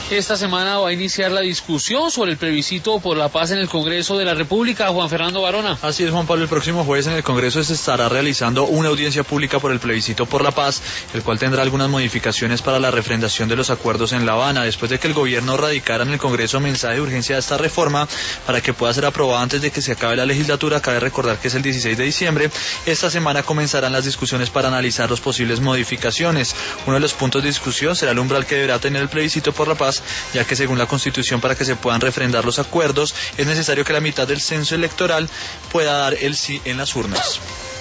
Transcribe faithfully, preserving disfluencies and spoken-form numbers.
Esta semana va a iniciar la discusión sobre el plebiscito por la paz en el Congreso de la República. Juan Fernando Barona. Así es, Juan Pablo. El próximo jueves en el Congreso se estará realizando una audiencia pública por el plebiscito por la paz, el cual tendrá algunas modificaciones para la refrendación de los acuerdos en La Habana, después de que el gobierno radicara en el Congreso mensaje de urgencia de esta reforma para que pueda ser aprobada antes de que se acabe la legislatura. Cabe recordar que es el dieciséis de diciembre. Esta semana comenzarán las discusiones para analizar las posibles modificaciones. Uno de los puntos de discusión será el umbral que deberá tener el plebiscito por la paz, ya que según la Constitución, para que se puedan refrendar los acuerdos, es necesario que la mitad del censo electoral pueda dar el sí en las urnas.